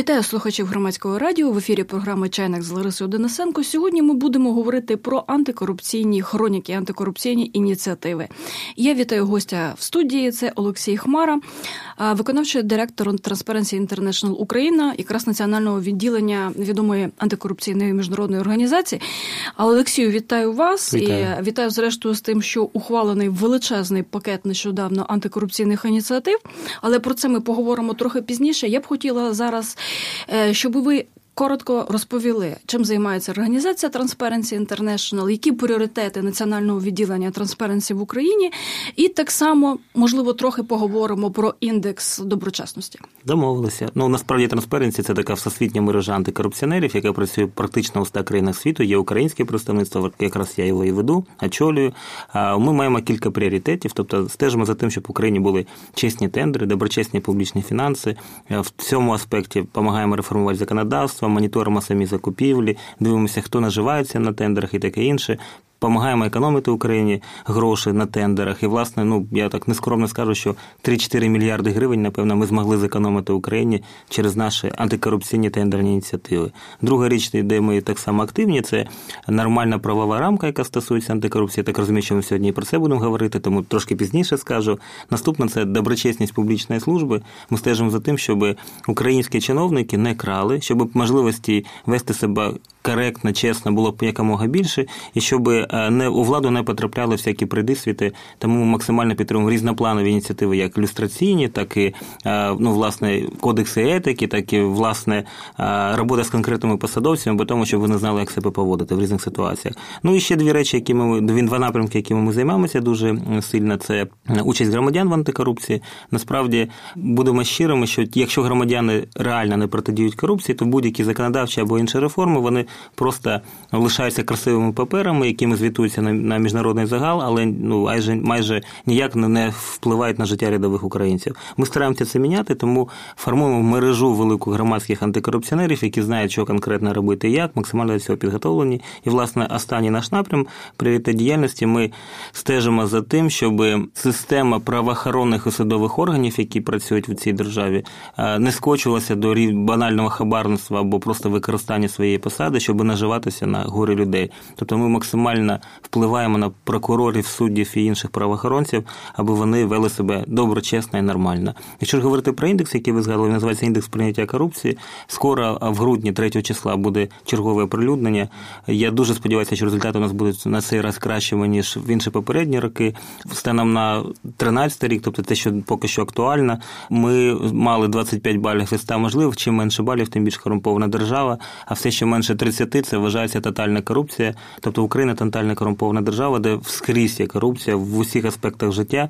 Вітаю слухачів Громадського радіо. В ефірі програми «Чайник» з Ларисою Денисенко. Сьогодні ми будемо говорити про антикорупційні хроніки, антикорупційні ініціативи. Я вітаю гостя в студії. Це Олексій Хмара, виконавчий директор Transparency International Україна, якраз національного відділення відомої антикорупційної міжнародної організації. А Олексію, вітаю вас. Вітаю. І вітаю зрештою з тим, що ухвалений величезний пакет нещодавно антикорупційних ініціатив. Але про це ми поговоримо трохи пізніше. Я б хотіла зараз, щоб ви коротко розповіли, чим займається організація Transparency International, які пріоритети національного відділення Transparency в Україні, і так само, можливо, трохи поговоримо про індекс доброчесності. Домовилися. Насправді Transparency – це така всесвітня мережа антикорупціонерів, яка працює практично у 100 країнах світу. Є українське представництво, якраз я його і веду, очолюю. Ми маємо кілька пріоритетів, тобто стежимо за тим, щоб в Україні були чесні тендери, доброчесні публічні фінанси. В цьому аспекті допомагаємо реформувати законодавство, моніторимо самі закупівлі, дивимося, хто наживається на тендерах і таке інше. Помагаємо економити Україні гроші на тендерах. І, власне, я так нескромно скажу, що 3-4 мільярди гривень, напевно, ми змогли зекономити Україні через наші антикорупційні тендерні ініціативи. Друга річ, де ми так само активні, це нормальна правова рамка, яка стосується антикорупції. Так розумію, що ми сьогодні і про це будемо говорити, тому трошки пізніше скажу. Наступне – це доброчесність публічної служби. Ми стежимо за тим, щоб українські чиновники не крали, щоб можливості вести себе коректно, чесно було б якомога більше, і щоб у владу не потрапляли всякі придисвіти, тому ми максимально підтримуємо різнопланові ініціативи, як люстраційні, так і, власне, кодекси етики, так і, власне, робота з конкретними посадовцями, бо тому, щоб вони знали, як себе поводити в різних ситуаціях. І ще дві речі, два напрямки, якими ми займаємося дуже сильно, це участь громадян в антикорупції. Насправді, будемо щирими, що якщо громадяни реально не протидіють корупції, то будь-які законодавчі або інші реформи, вони просто лишаються красивими паперами, якими звітуються на міжнародний загал, але майже ніяк не впливають на життя рядових українців. Ми стараємося це міняти, тому формуємо мережу велику громадських антикорупціонерів, які знають, що конкретно робити і як, максимально до цього підготовлені. І, власне, останній наш напрям пріоритет діяльності, ми стежимо за тим, щоб система правоохоронних і судових органів, які працюють в цій державі, не скочувалася до банального хабарництва або просто використання своєї посади, щоб наживатися на горі людей. Тобто ми максимально впливаємо на прокурорів, суддів і інших правоохоронців, аби вони вели себе доброчесно і нормально. Якщо ж говорити про індекс, який ви згадали, він називається індекс прийняття корупції, скоро в грудні 3 числа буде чергове оприлюднення. Я дуже сподіваюся, що результати у нас будуть на цей раз кращими, ніж в інші попередні роки. Станом на 13 рік, тобто те, що поки що актуально, ми мали 25 балів із 100 можливих. Чим менше балів, тим більш корумпована держава, а все, що менше 30, це вважається тотальна корупція. Тобто Україна – тотальна корумпована держава, де вскрізь є корупція в усіх аспектах життя.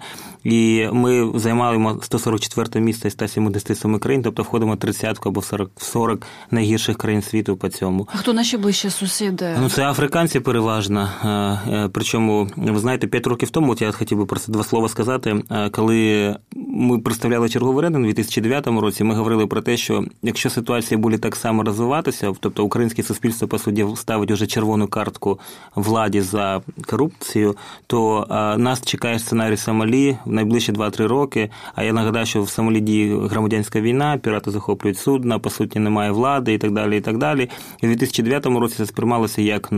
І ми займаємо 144 місце із 177 країн, тобто входимо в 30 або в 40 найгірших країн світу по цьому. А хто наші ближчі сусіди? Це африканці переважно. Причому, ви знаєте, 5 років тому, я хотів би про це 2 слова сказати, коли ми представляли черговий рейтинг у 2009 році, ми говорили про те, що якщо ситуація буде так само розвиватися, тобто українське суспільство, по суті, ставить уже червону картку владі за корупцію, то нас чекає сценарій Сомалі в найближчі 2-3 роки. А я нагадаю, що в Сомалі діє громадянська війна, пірати захоплюють судна, по суті, немає влади і так далі, і так далі. І в 2009 році це сприймалося як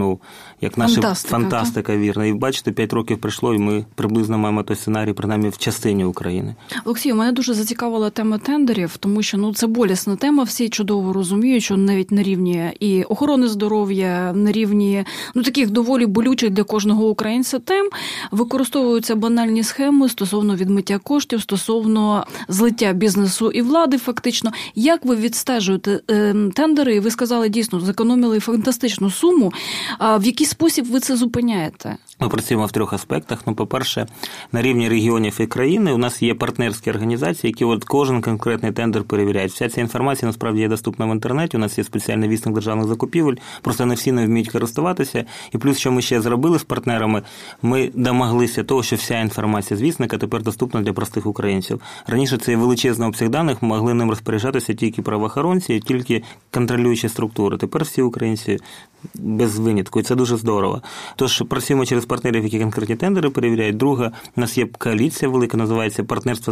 наша фантастика, вірна. І бачите, 5 років пройшло, і ми приблизно маємо той сценарій, принаймні, в частині України. Олексій, мене дуже зацікавила тема тендерів, тому що це болісна тема, всі чудово розуміють, що навіть на рівні і охорони здоров'я, на рівні таких доволі болючих для кожного українця тем використовуються банальні схеми стосовно відмиття коштів, стосовно злиття бізнесу і влади фактично. Як ви відстежуєте тендери? Ви сказали, дійсно, зекономили фантастичну суму. В який спосіб ви це зупиняєте? Ми працюємо в 3 аспектах. По-перше, на рівні регіонів і країни у нас є партнерські організації, які кожен конкретний тендер перевіряють. Вся ця інформація, насправді, є доступна в інтернеті. У нас є спеціальний вісник державних закупівель, просто не всі не вміють користуватися. І плюс, що ми ще зробили з партнерами, ми домоглися того, що вся інформація з вісника тепер доступна для простих українців. Раніше цей величезний обсяг даних могли ним розпоряджатися тільки правоохоронці, тільки контролюючі структури. Тепер всі українці без винятку, і це дуже здорово. Тож працюємо через партнерів, які конкретні тендери перевіряють. Друга, у нас є коаліція велика, називається «Партнерство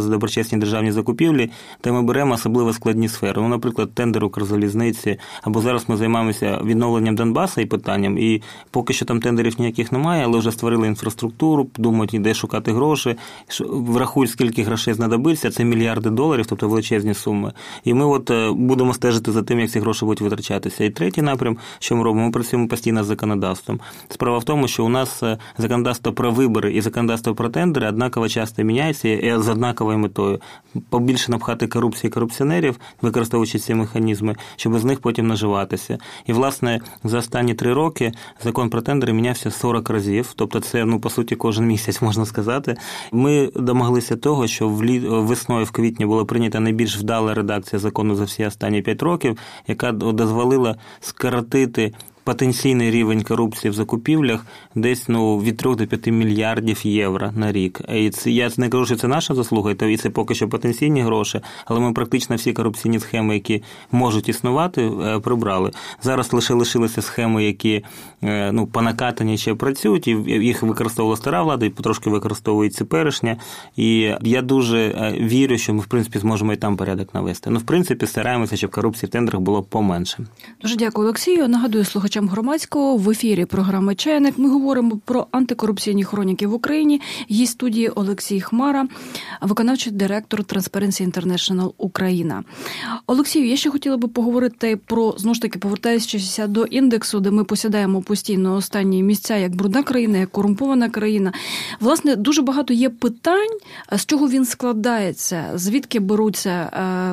за доброчесні державні закупівлі, де ми беремо особливо складні сфери. Ну, наприклад, тендер Укрзалізниці, або зараз ми займаємося відновленням Донбасу і питанням, і поки що там тендерів ніяких немає, але вже створили інфраструктуру, думають, де шукати гроші, врахують, скільки грошей знадобиться, це мільярди доларів, тобто величезні суми. І ми от будемо стежити за тим, як ці гроші будуть витрачатися. І третій напрям, що ми робимо, ми працюємо постійно з законодавством. Справа в тому, що у нас законодавство про вибори і законодавство про тендери однаково часто міняється і з однаковою метою. Побільше напхати корупції корупціонерів, використовуючи ці механізми, щоб з них потім наживатися. І, власне, за останні 3 роки закон про тендери мінявся 40 разів, тобто це, по суті, кожен місяць, можна сказати. Ми домоглися того, що весною, в квітні була прийнята найбільш вдала редакція закону за всі останні 5 років, яка дозволила скоротити потенційний рівень корупції в закупівлях десь від 3 до 5 мільярдів євро на рік. І це, я не кажу, що це наша заслуга, і це поки що потенційні гроші, але ми практично всі корупційні схеми, які можуть існувати, прибрали. Зараз лише лишилися схеми, які по накатанні ще працюють, і їх використовувала стара влада, і потрошки використовують теперішня. І я дуже вірю, що ми, в принципі, зможемо і там порядок навести. В принципі, стараємося, щоб корупції в тендерах було поменше. Дуже дякую, Олексію. Нагадую слухачам Громадського, в ефірі програми «Чайник» ми говоримо про антикорупційні хроніки в Україні. Гість студії Олексій Хмара, виконавчий директор Transparency International Україна. Олексію, я ще хотіла би поговорити про, знову ж таки, повертаючись до індексу, де ми посідаємо постійно останні місця, як брудна країна, як корумпована країна. Власне, дуже багато є питань, з чого він складається, звідки беруться,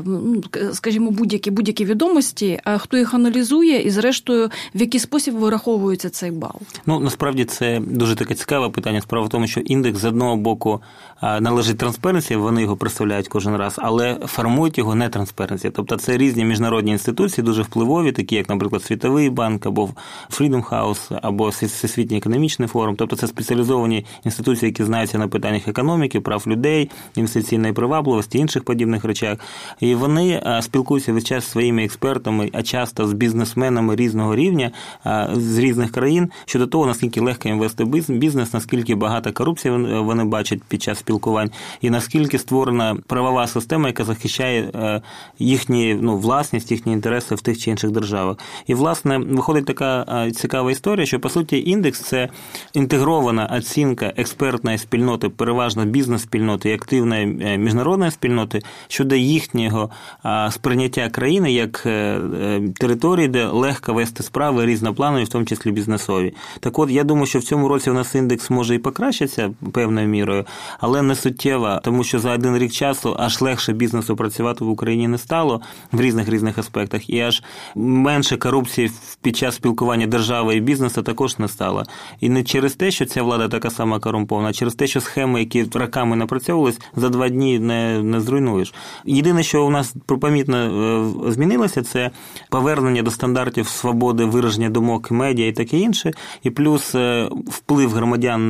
скажімо, будь-які відомості, хто їх аналізує і, зрештою, в який спосіб вираховується цей бал? Насправді це дуже таке цікаве питання. Справа в тому, що індекс з одного боку належить Transparency, вони його представляють кожен раз, але формують його не Transparency. Тобто це різні міжнародні інституції, дуже впливові, такі як, наприклад, Світовий банк, або Freedom House, або Всесвітній економічний форум. Тобто це спеціалізовані інституції, які знаються на питаннях економіки, прав людей, інвестиційної привабливості, інших подібних речах. І вони спілкуються весь час зі своїми експертами, а часто з бізнесменами різного рівня, з різних країн, щодо того, наскільки легко їм вести бізнес, наскільки багато корупції вони бачать під час спілкувань, і наскільки створена правова система, яка захищає їхні власність, їхні інтереси в тих чи інших державах. І, власне, виходить така цікава історія, що, по суті, індекс – це інтегрована оцінка експертної спільноти, переважно бізнес-спільноти і активної міжнародної спільноти щодо їхнього сприйняття країни як території, де легко вести справи різнопланові, в тому числі бізнесові. Так от, я думаю, що в цьому році у нас індекс може і покращиться певною мірою, але не суттєво, тому що за 1 рік часу аж легше бізнесу працювати в Україні не стало в різних аспектах, і аж менше корупції під час спілкування держави і бізнесу також не стало. І не через те, що ця влада така сама корумпована, а через те, що схеми, які роками напрацьовувались, за 2 дні не зруйнуєш. Єдине, що у нас помітно змінилося, це повернення до стандартів свободи вираження думок, медіа і таке інше, і плюс вплив громадян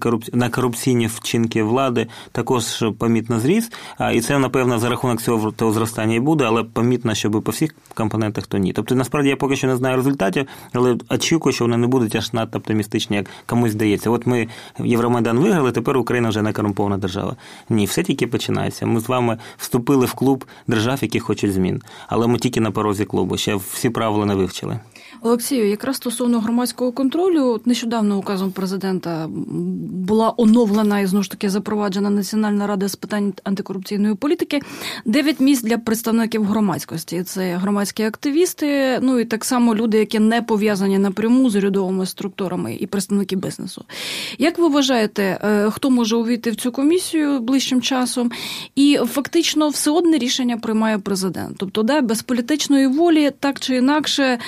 на корупційні вчинки влади також помітно зріс, і це, напевно, за рахунок цього того зростання і буде, але помітно, щоб по всіх компонентах то ні. Тобто, насправді, я поки що не знаю результатів, але очікую, що вони не будуть аж надто оптимістичні, як комусь здається. От ми Євромайдан виграли, тепер Україна вже не корумпована держава. Ні, все тільки починається. Ми з вами вступили в клуб держав, які хочуть змін, але ми тільки на порозі клубу, ще всі правила не вивчили. Олексію, якраз стосовно громадського контролю, нещодавно указом президента була оновлена і, знову ж таки, запроваджена Національна рада з питань антикорупційної політики. 9 місць для представників громадськості. Це громадські активісти, і так само люди, які не пов'язані напряму з урядовими структурами і представники бізнесу. Як ви вважаєте, хто може увійти в цю комісію ближчим часом? І фактично все одне рішення приймає президент. Тобто, без політичної волі, так чи інакше,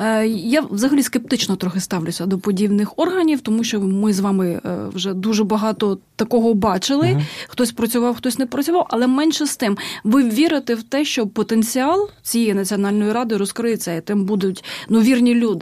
я взагалі скептично трохи ставлюся до подібних органів, тому що ми з вами вже дуже багато такого бачили. Хтось працював, хтось не працював, але менше з тим. Ви вірите в те, що потенціал цієї Національної ради розкриється, і тим будуть вірні люди?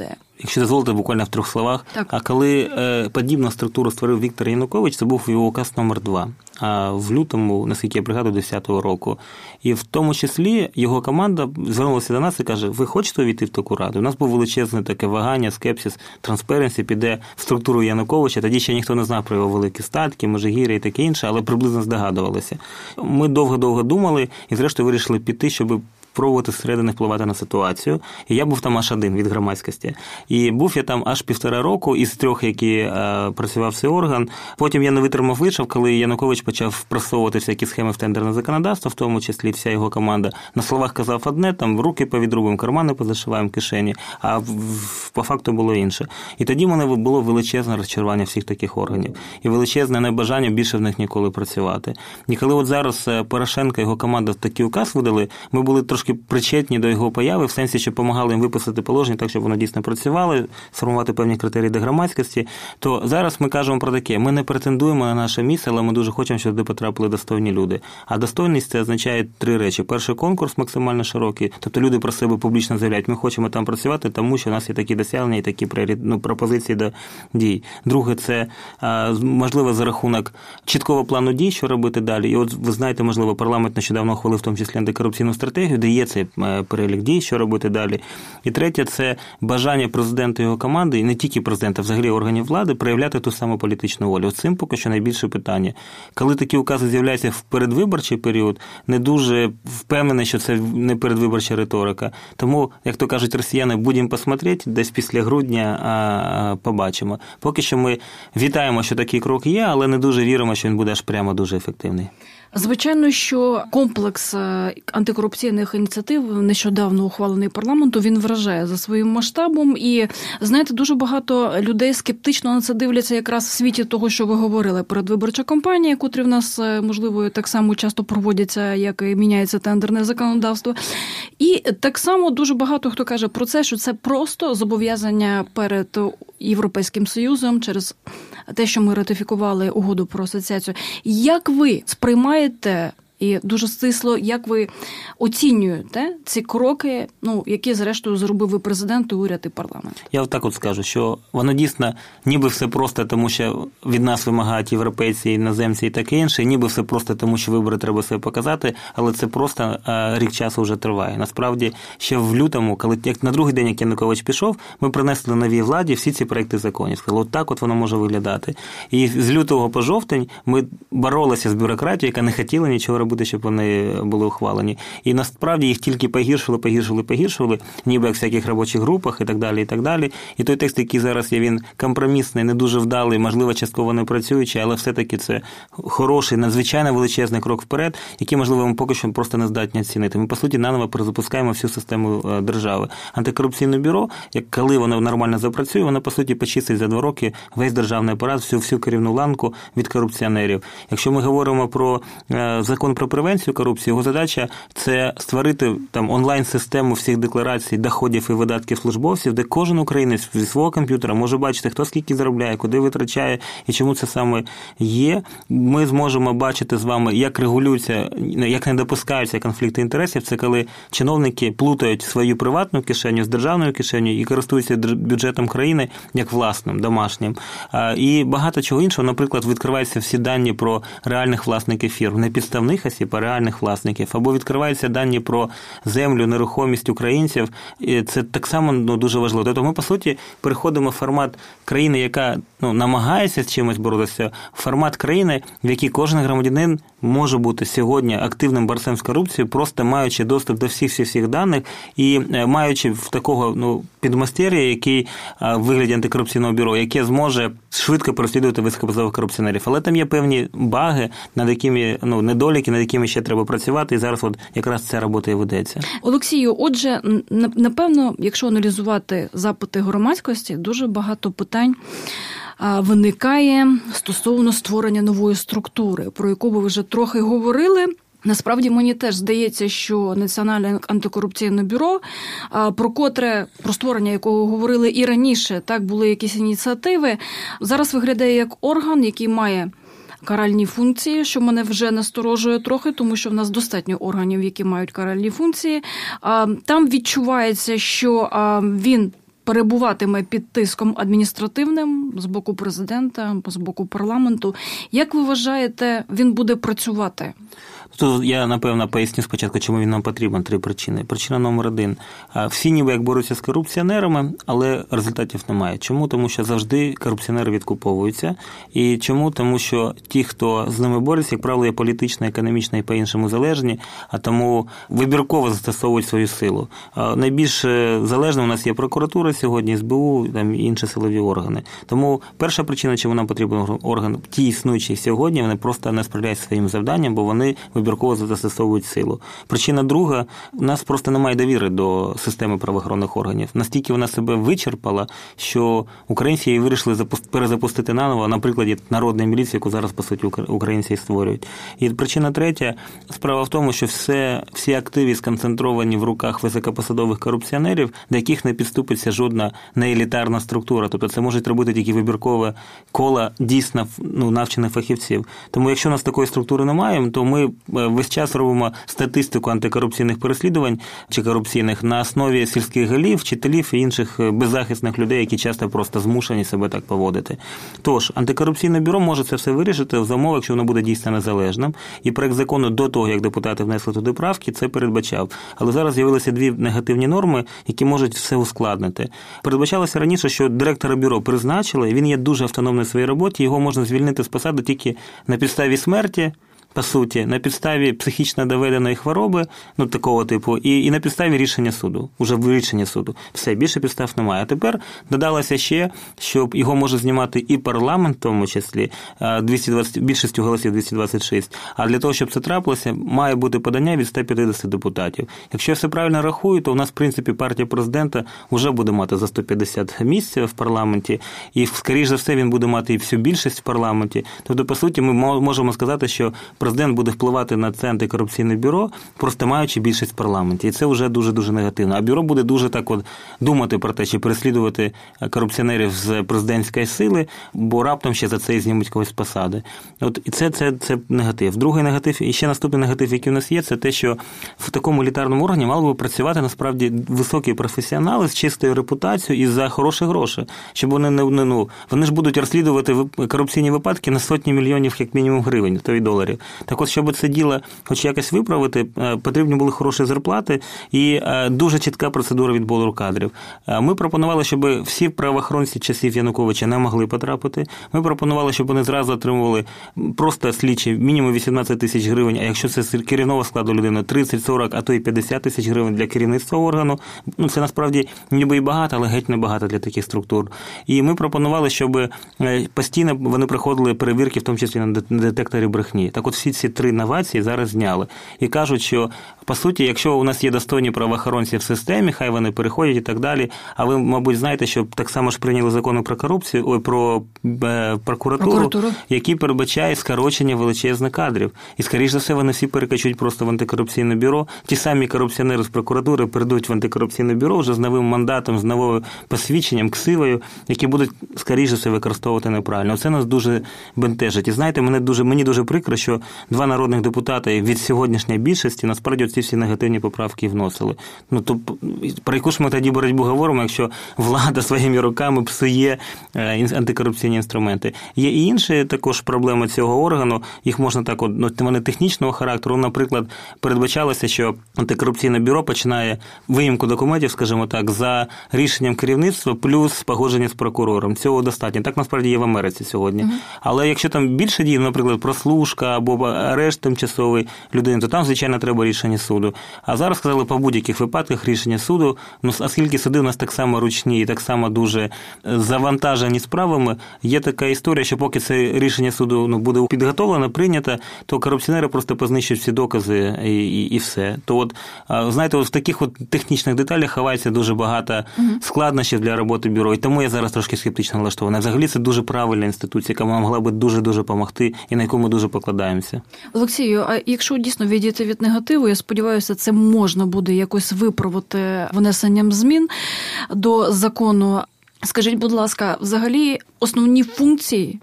якщо дозволите, буквально в 3 словах. Так. А коли подібну структуру створив Віктор Янукович, це був його указ номер 2. В лютому, наскільки я пригадую, 10-го року. І в тому числі його команда звернулася до нас і каже, ви хочете увійти в таку раду? У нас був величезне таке вагання, скепсис, Transparency піде в структуру Януковича. Тоді ще ніхто не знав про його великі статки, Межигір'я і таке інше, але приблизно здогадувалися. Ми довго-довго думали і зрештою вирішили піти, щоб пробувати зсередини впливати на ситуацію. І я був там аж один від громадськості. І був я там аж 1,5 року із 3, які працював цей орган. Потім я не витримав, вийшов, коли Янукович почав просовувати всякі схеми в тендерне законодавство, в тому числі вся його команда. На словах казав одне, там руки повідрубимо, кармани позашиваємо, кишені, а по факту було інше. І тоді в мене було величезне розчарування всіх таких органів. І величезне небажання більше в них ніколи працювати. І коли от зараз Порошенко і його команда такий указ видали, ми були трошки причетні до його появи, в сенсі, що допомагали їм виписати положення так, щоб воно дійсно працювало, сформувати певні критерії до громадськості, то зараз ми кажемо про таке, ми не претендуємо на наше місце, але ми дуже хочемо, щоб туди потрапили достойні люди. А достойність – це означає 3 речі. Перший, конкурс максимально широкий, тобто люди про себе публічно заявляють, ми хочемо там працювати, тому що у нас є такі досягнення і такі пропозиції до дій. Друге – це, можливо, за рахунок чіткого плану дій, що робити далі. І от ви знаєте, можливо, парламент нещодавно ухвалив в тому числі антикорупційну стратегію, де є цей перелік дій, що робити далі. І третє – це бажання президента і його команди, і не тільки президента, а взагалі органів влади, проявляти ту саму політичну волю. Оцим поки що найбільше питання. Коли такі укази з'являються в передвиборчий період, не дуже впевнений, що це не передвиборча риторика. Тому, як то кажуть росіяни, будемо посмотрети, десь після грудня побачимо. Поки що ми вітаємо, що такий крок є, але не дуже віримо, що він буде аж прямо дуже ефективний. Звичайно, що комплекс антикорупційних ініціатив, нещодавно ухвалений парламенту, він вражає за своїм масштабом. І, знаєте, дуже багато людей скептично на це дивляться якраз в світі того, що ви говорили. Передвиборча кампанія, котрі в нас, можливо, так само часто проводяться, як і міняється тендерне законодавство. І так само дуже багато хто каже про це, що це просто зобов'язання перед Європейським Союзом через те, що ми ратифікували угоду про асоціацію. Як ви сприймаєте і дуже стисло, як ви оцінюєте ці кроки, які, зрештою, зробив і президент, і уряд, і парламент? Я так от скажу, що воно дійсно ніби все просто, тому що від нас вимагають європейці, іноземці і таке інше, ніби все просто, тому що вибори треба себе показати, але це просто рік часу вже триває. Насправді, ще в лютому, коли як на другий день, як Янукович пішов, ми принесли новій владі всі ці проекти законів. Сказали, от так от воно може виглядати. І з лютого по жовтень ми боролися з бюрократією, яка не хотіла нічого робити, щоб вони були ухвалені. І насправді їх тільки погіршували, ніби як в всяких робочих групах і так далі, і так далі. І той текст, який зараз є, він компромісний, не дуже вдалий, можливо, частково не працюючий, але все-таки це хороший, надзвичайно величезний крок вперед, який, можливо, ми поки що просто не здатні оцінити. Ми, по суті, наново перезапускаємо всю систему держави. Антикорупційне бюро, коли воно нормально запрацює, воно, по суті, почистить за 2 роки весь державний апарат, всю керівну ланку від корупціонерів. Якщо ми говоримо про закон про превенцію корупції, його задача – це створити там онлайн-систему всіх декларацій доходів і видатків службовців, де кожен українець зі свого комп'ютера може бачити, хто скільки заробляє, куди витрачає і чому це саме є. Ми зможемо бачити з вами, як регулюються, як не допускаються конфлікти інтересів. Це коли чиновники плутають свою приватну кишеню з державною кишенею і користуються бюджетом країни як власним, домашнім. І багато чого іншого. Наприклад, відкриваються всі дані про реальних власників фірм, не підставних осіб, а реальних власників. Або відкриваються дані про землю, нерухомість українців. І це так само дуже важливо. Тобто ми, по суті, переходимо в формат країни, яка намагається з чимось боротися, в формат країни, в якій кожен громадянин може бути сьогодні активним борцем з корупцією, просто маючи доступ до всіх даних і маючи в такого підмастер'я, який в вигляді антикорупційного бюро, яке зможе швидко переслідувати високопосадових корупціонерів. Але там є певні баги, над якими, недоліки, над якими ще треба працювати, і зараз от якраз ця робота і ведеться. Олексію, отже, напевно, якщо аналізувати запити громадськості, дуже багато питань виникає стосовно створення нової структури, про яку ви вже трохи говорили. Насправді, мені теж здається, що Національне антикорупційне бюро, про створення якого говорили і раніше, так, були якісь ініціативи, зараз виглядає як орган, який має каральні функції, що мене вже насторожує трохи, тому що в нас достатньо органів, які мають каральні функції. Там відчувається, що він перебуватиме під тиском адміністративним з боку президента, з боку парламенту. Як ви вважаєте, він буде працювати? Тут я, напевно, поясню спочатку, чому він нам потрібен. 3 причини. Причина номер 1. Всі ніби як борються з корупціонерами, але результатів немає. Чому? Тому що завжди корупціонери відкуповуються. І чому? Тому що ті, хто з ними бореться, як правило, є політично, економічно і по-іншому залежні, а тому вибірково застосовують свою силу. Найбільш залежним у нас є прокуратура сьогодні, СБУ і інші силові органи. Тому перша причина, чому нам потрібен орган, ті існуючі сьогодні, вони просто не справляються своїм завданням, бо вони вибірково застосовують силу. Причина друга, у нас просто немає довіри до системи правоохоронних органів. Настільки вона себе вичерпала, що українці її вирішили перезапустити наново на прикладі народної міліції, яку зараз, по суті, українці створюють. І причина третя, справа в тому, що всі активи сконцентровані в руках високопосадових корупціонерів, до яких не підступиться жодна неелітарна структура. Тобто це можуть робити тільки вибіркове коло дійсно навчених фахівців. Тому якщо у нас такої структури немає, то ми весь час робимо статистику антикорупційних переслідувань чи корупційних на основі сільських голів, вчителів і інших беззахисних людей, які часто просто змушені себе так поводити. Тож, антикорупційне бюро може це все вирішити за умови, якщо воно буде дійсно незалежним. І проект закону до того, як депутати внесли туди правки, це передбачав. Але зараз з'явилися 2 негативні норми, які можуть все ускладнити. Передбачалося раніше, що директора бюро призначили, він є дуже автономний в своїй роботі, його можна звільнити з посади тільки на підставі смерті, по суті, на підставі психічно доведеної хвороби, такого типу, і на підставі рішення суду, уже рішення суду. Все, більше підстав немає. А тепер додалося ще, що його може знімати і парламент, в тому числі, більшістю голосів 226. А для того, щоб це трапилося, має бути подання від 150 депутатів. Якщо я все правильно рахую, то у нас, в принципі, партія президента вже буде мати за 150 місць в парламенті, і, скоріш за все, він буде мати і всю більшість в парламенті. Тобто, по суті, ми можемо сказати, що президент буде впливати на це антикорупційне бюро, просто маючи більшість в парламенті. І це вже дуже-дуже негативно. А бюро буде дуже так думати про те, чи переслідувати корупціонерів з президентської сили, бо раптом ще за це і знімуть когось з посади. І це негатив. Другий негатив, і ще наступний негатив, який у нас є, це те, що в такому елітарному органі мали би працювати, насправді, високі професіонали з чистою репутацією і за хороші гроші. Щоб вони ж будуть розслідувати корупційні випадки на сотні мільйонів, як мінімум, гривень, то й доларів. Так от, щоб це діло хоч якось виправити, потрібні були хороші зарплати і дуже чітка процедура відбору кадрів. Ми пропонували, щоб всі правоохоронці часів Януковича не могли потрапити. Ми пропонували, щоб вони зразу отримували просто слідчі мінімум 18 тисяч гривень, а якщо це з керівного складу людини, 30, 40, а то і 50 тисяч гривень для керівництва органу. Це насправді ніби і багато, але геть небагато для таких структур. І ми пропонували, щоб постійно вони проходили перевірки, в тому числі на детекторі брехні. Так от всі ці 3 новації зараз зняли. І кажуть, що, по суті, якщо у нас є достойні правоохоронці в системі, хай вони переходять і так далі. А ви, мабуть, знаєте, що так само ж прийняли закони про корупцію, про прокуратуру, які передбачають скорочення величезних кадрів. І, скоріш за все, вони всі перекачуть просто в антикорупційне бюро. Ті самі корупціонери з прокуратури перейдуть в антикорупційне бюро вже з новим мандатом, з новим посвідченням, ксивою, які будуть, скоріш за все, використовувати неправильно. Це нас дуже бентежить. І знаєте, мені дуже прикро, що 2 народних депутати від сьогоднішньої більшості насправді ці всі негативні поправки вносили. То про яку ж ми тоді боротьбу говоримо, якщо влада своїми руками псує антикорупційні інструменти. Є і інші також проблеми цього органу, їх можна так, вони технічного характеру. Наприклад, передбачалося, що антикорупційне бюро починає виїмку документів, скажімо так, за рішенням керівництва плюс погодження з прокурором. Цього достатньо. Так насправді є в Америці сьогодні. Але якщо там більше дій, наприклад, прослушка або арешт тимчасовий людини, то там, звичайно, треба рішення суду. А зараз сказали, по будь-яких випадках рішення суду, оскільки суди у нас так само ручні і так само дуже завантажені справами, є така історія, що поки це рішення суду буде підготовлено, прийнято, то корупціонери просто познищують всі докази і все. То знаєте, в таких технічних деталях ховається дуже багато складнощів для роботи бюро, і тому я зараз трошки скептично налаштований. Взагалі це дуже правильна інституція, яка могла би дуже-дуже допомогти і на яку ми дуже покладаємося. Олексію, а якщо дійсно відійти від негативу, я сподіваюся, це можна буде якось виправити внесенням змін до закону. Скажіть, будь ласка, взагалі основні функції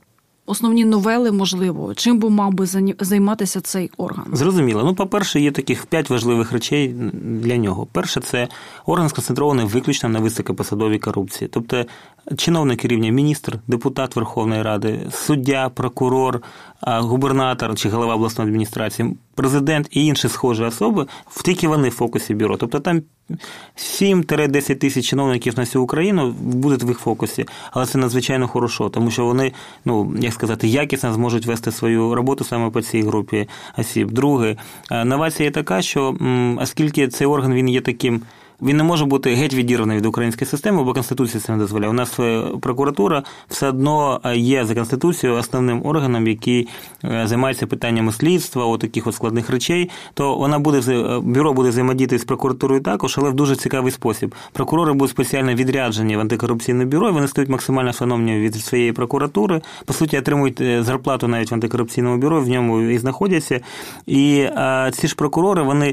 основні новели, можливо, чим би мав би займатися цей орган? Зрозуміло. Ну, по-перше, є таких 5 важливих речей для нього. Перше, це орган сконцентрований виключно на високопосадовій корупції. Тобто чиновники рівня міністр, депутат Верховної Ради, суддя, прокурор, губернатор чи голова обласної адміністрації, президент і інші схожі особи, тільки вони в фокусі бюро. Тобто там 7-10 тисяч чиновників на всю Україну будуть в їх фокусі, але це надзвичайно хорошо, тому що вони, якісно зможуть вести свою роботу саме по цій групі осіб. Друге, новація є така, що оскільки цей орган він є таким, він не може бути геть відірваний від української системи, бо Конституція це не дозволяє. У нас прокуратура все одно є за Конституцією основним органом, який займається питаннями слідства, таких складних речей, то бюро буде взаємодіяти з прокуратурою також, але в дуже цікавий спосіб. Прокурори будуть спеціально відряджені в антикорупційне бюро, і вони стають максимально автономні від своєї прокуратури, по суті, отримують зарплату навіть в антикорупційному бюро, в ньому і знаходяться. І ці ж прокурори, вони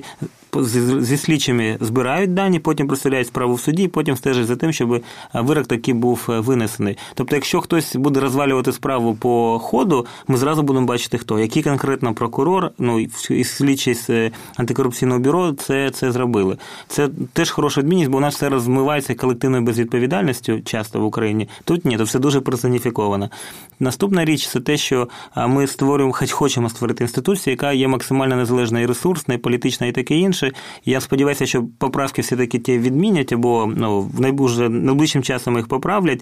зі слідчими збирають дані, потім представляють справу в суді, потім стежать за тим, щоб вирок такий був винесений. Тобто, якщо хтось буде розвалювати справу по ходу, ми зразу будемо бачити, хто. Який конкретно прокурор, і слідчий з антикорупційного бюро це зробили. Це теж хороша відмінність, бо у нас все розмивається колективною безвідповідальністю часто в Україні. Тут ні, то все дуже персоніфіковано. Наступна річ – це те, що ми хочемо створити інституцію, яка є максимально незалежна і ресурсна, і політична, і таке інше. Я сподіваюся, що поправки все-таки ті відмінять, або найближчим часом їх поправлять,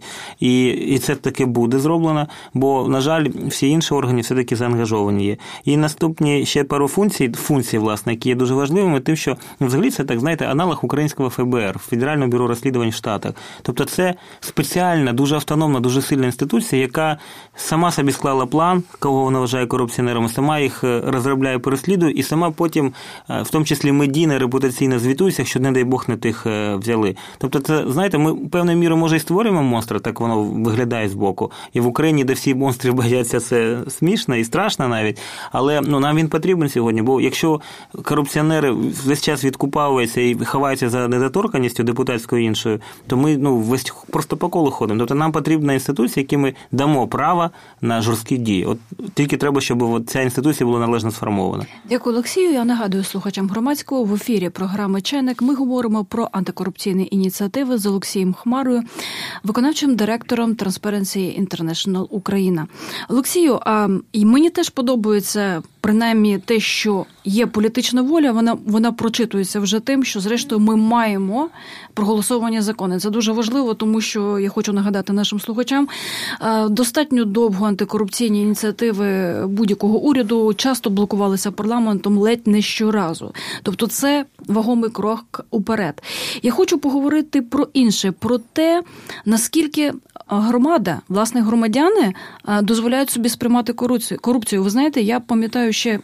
і це таки буде зроблено, бо, на жаль, всі інші органи все-таки заангажовані є. І наступні ще пару функцій, власне, які є дуже важливими, тим, що взагалі це, так знаєте, аналог українського ФБР, Федерального бюро розслідувань в Штатах. Тобто це спеціальна, дуже автономна, дуже сильна інституція, яка сама собі склала план, кого вона вважає корупціонерами, сама їх розробляє, переслідує, і сама потім, в тому числі медійно, репутаційно звітується, якщо, не дай Бог, не тих взяли. Тобто це, знаєте, ми певною мірою, може, і створюємо монстра, так воно виглядає збоку. І в Україні, де всі монстри бояться, це смішно і страшно навіть, але нам він потрібен сьогодні, бо якщо корупціонери весь час відкупаються і ховаються за недоторканістю депутатською іншою, то ми весь просто по колу ходимо. Тобто нам потрібна інституція, якій ми дамо право на жорсткі дії. От тільки треба, щоб ця інституція була належно сформована. Дякую, Олексію. Я нагадую слухачам громадського, в ефірі програми «Чайник» ми говоримо про антикорупційні ініціативи з Олексієм Хмарою, виконавчим директором Transparency International Україна. Олексію, і мені теж подобається принаймні те, що є політична воля, вона прочитується вже тим, що зрештою ми маємо проголосовані закони. Це дуже важливо, тому що, я хочу нагадати нашим слухачам, достатньо довго антикорупційні ініціативи будь-якого уряду часто блокувалися парламентом ледь не щоразу. Тобто це вагомий крок уперед. Я хочу поговорити про інше, про те, наскільки громада, власне, громадяни дозволяють собі сприймати корупцію. Ви знаєте, я пам'ятаю ще,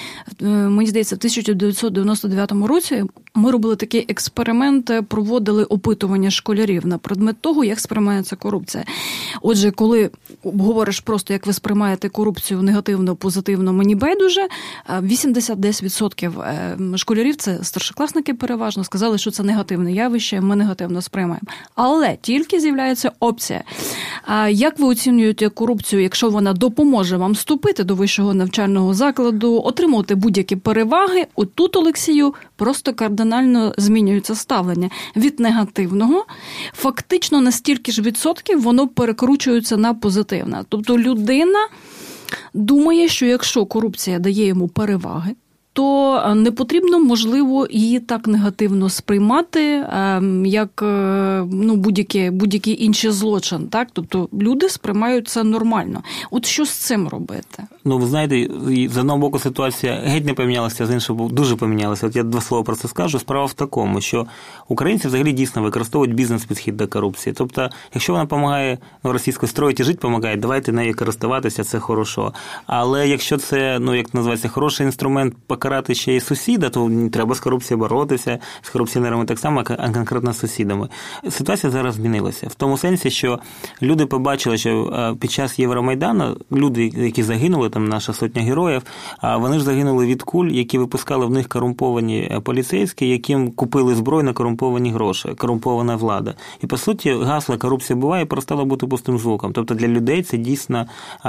мені здається, в 1999 році ми робили такий експеримент, проводили опитування школярів на предмет того, як сприймається корупція. Отже, коли говориш просто, як ви сприймаєте корупцію негативно, позитивно, мені байдуже, 80% школярів, це старшокласники переважно, сказали, що це негативне явище, ми негативно сприймаємо. Але тільки з'являється опція. Як ви оцінюєте корупцію, якщо вона допоможе вам вступити до вищого навчального закладу, отримувати будь-які переваги? Отут, Олексію, просто кардинально змінюється ставлення. Від негативного фактично на стільки ж відсотків воно перекручується на позитивне. Тобто людина думає, що якщо корупція дає йому переваги, то не потрібно, можливо, її так негативно сприймати, як будь-який інший злочин. Так? Тобто люди сприймають це нормально. От що з цим робити? Ви знаєте, з одного боку ситуація геть не помінялася, з іншого боку дуже помінялася. От я 2 слова про це скажу. Справа в такому, що українці взагалі дійсно використовують бізнес-підхід до корупції. Тобто, якщо вона допомагає російською строїть і жити допомагає, давайте нею користуватися, це хорошо. Але якщо це, як називається, хороший інструмент карати ще й сусіда, то треба з корупцією боротися, з корупціонерами так само, а конкретно з сусідами. Ситуація зараз змінилася. В тому сенсі, що люди побачили, що під час Євромайдану люди, які загинули, там наша сотня героїв, вони ж загинули від куль, які випускали в них корумповані поліцейські, яким купили зброю на корумповані гроші, корумпована влада. І, по суті, гасло «корупція буває» перестало бути пустим звуком. Тобто для людей це дійсно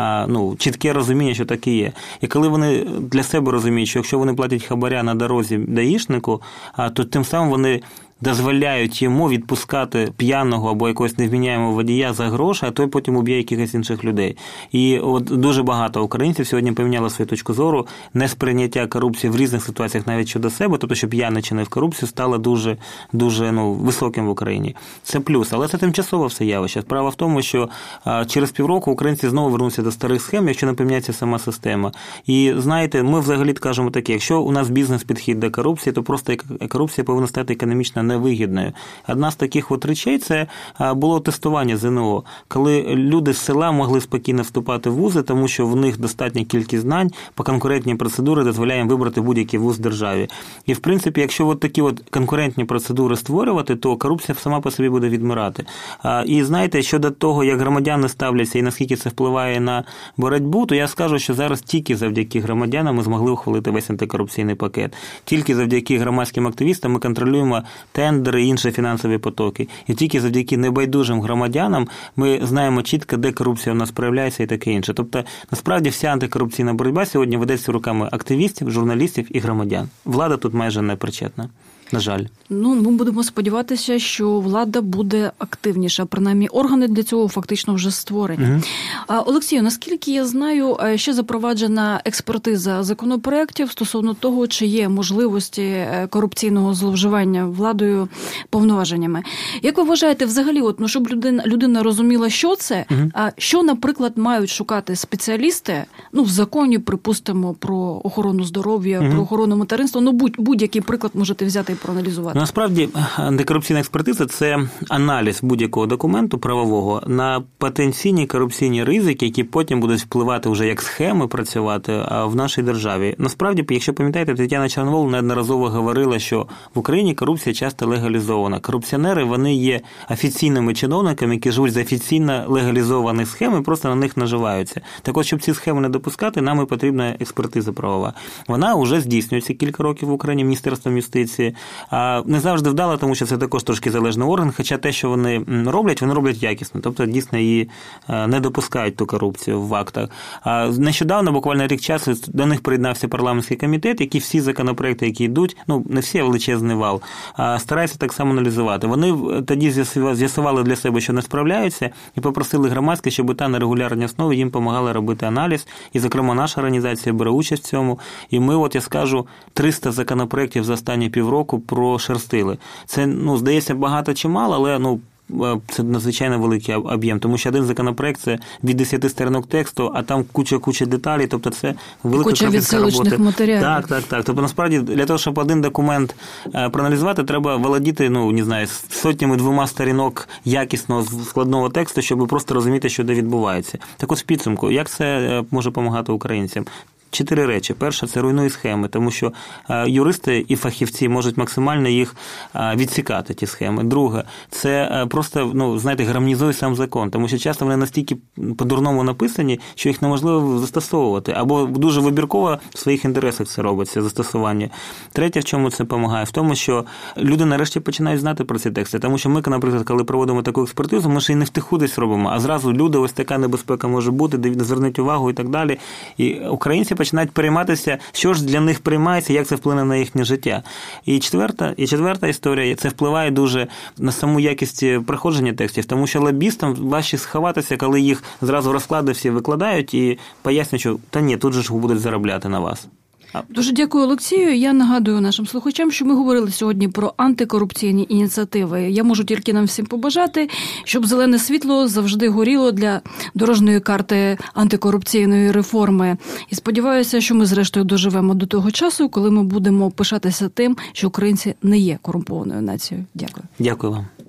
чітке розуміння, що таке є. І коли вони для себе розуміють, що якщо вони платять хабаря на дорозі даїшнику, то тим самим вони дозволяють йому відпускати п'яного або якогось невміняємого водія за гроші, а той потім уб'є якихось інших людей. І от дуже багато українців сьогодні поміняли свою точку зору, несприйняття корупції в різних ситуаціях навіть щодо себе, тобто, що п'яничини в корупцію стало дуже, дуже високим в Україні. Це плюс, але це тимчасове все явище. Справа в тому, що через півроку українці знову вернуться до старих схем, якщо не поміняється сама система. І знаєте, ми взагалі кажемо таке, якщо у нас бізнес-підхід до корупції, то просто корупція повинна стати економічно невигідною. Одна з таких от речей – це було тестування ЗНО, коли люди з села могли спокійно вступати в вузи, тому що в них достатня кількість знань, по конкурентній процедурі дозволяє їм вибрати будь-який вуз в державі. І, в принципі, якщо от такі от конкурентні процедури створювати, то корупція сама по собі буде відмирати. І знаєте, щодо того, як громадяни ставляться і наскільки це впливає на боротьбу, то я скажу, що зараз тільки завдяки громадянам ми змогли ухвалити весь антикорупційний пакет. Тільки завдяки громадським активістам ми контролюємо тендери і інші фінансові потоки. І тільки завдяки небайдужим громадянам ми знаємо чітко, де корупція у нас проявляється і таке інше. Тобто, насправді, вся антикорупційна боротьба сьогодні ведеться руками активістів, журналістів і громадян. Влада тут майже не причетна. На жаль. Ми будемо сподіватися, що влада буде активніша. Принаймні, органи для цього фактично вже створені. Олексію, наскільки я знаю, ще запроваджена експертиза законопроєктів стосовно того, чи є можливості корупційного зловживання владою повноваженнями. Як ви вважаєте, взагалі, щоб людина розуміла, що це, що, наприклад, мають шукати спеціалісти, в законі, припустимо, про охорону здоров'я, про охорону материнства, будь-який приклад можете взяти проаналізувати. Насправді, антикорупційна експертиза – це аналіз будь-якого документу правового на потенційні корупційні ризики, які потім будуть впливати вже як схеми працювати в нашій державі. Насправді, якщо пам'ятаєте, Тетяна Чорновол неодноразово говорила, що в Україні корупція часто легалізована. Корупціонери, вони є офіційними чиновниками, які живуть за офіційно легалізованих схем і просто на них наживаються. Так от, щоб ці схеми не допускати, нам і потрібна експертиза правова. Вона вже здійснюється кілька років в Україні Міністерством юстиції. Не завжди вдало, тому що це також трошки залежний орган, хоча те, що вони роблять якісно. Тобто, дійсно, її не допускають ту корупцію в актах. Нещодавно, буквально рік часу, до них приєднався парламентський комітет, який всі законопроекти, які йдуть, не всі, а величезний вал, стараються так само аналізувати. Вони тоді з'ясували для себе, що не справляються, і попросили громадське, щоб та на регулярній основі їм допомагали робити аналіз. І, зокрема, наша організація бере участь в цьому. І ми, 300 законопроєктів за останні півроку прошерстили. Це, здається, багато чи мало, але, це надзвичайно великий об'єм, тому що один законопроект – це від 10 сторінок тексту, а там куча деталей, тобто це велика кропітка роботи. Матеріалів. Так. Тобто, насправді, для того, щоб один документ проаналізувати, треба володіти, сотнями 2 сторінок якісного складного тексту, щоб просто розуміти, що де відбувається. Так от, в підсумку, як це може допомагати українцям? 4 речі. Перше – це руйнує схеми, тому що юристи і фахівці можуть максимально їх відсікати, ті схеми. Друге – це просто, гармонізує сам закон, тому що часто вони настільки по-дурному написані, що їх неможливо застосовувати, або дуже вибірково в своїх інтересах це робиться, застосування. Третє, в чому це допомагає? В тому, що люди нарешті починають знати про ці тексти, тому що ми, наприклад, коли проводимо таку експертизу, ми ж і не втиху десь робимо, а зразу люди, ось така небезпека може бути, зверніть увагу і так далі. І українці починають перейматися, що ж для них приймається, як це вплине на їхнє життя. І четверта історія, це впливає дуже на саму якість проходження текстів, тому що лобістам важче сховатися, коли їх зразу розклади всі викладають і пояснюють, що тут же ж будуть заробляти на вас. Дуже дякую, Олексію. Я нагадую нашим слухачам, що ми говорили сьогодні про антикорупційні ініціативи. Я можу тільки нам всім побажати, щоб зелене світло завжди горіло для дорожньої карти антикорупційної реформи. І сподіваюся, що ми зрештою доживемо до того часу, коли ми будемо пишатися тим, що українці не є корумпованою нацією. Дякую. Дякую вам.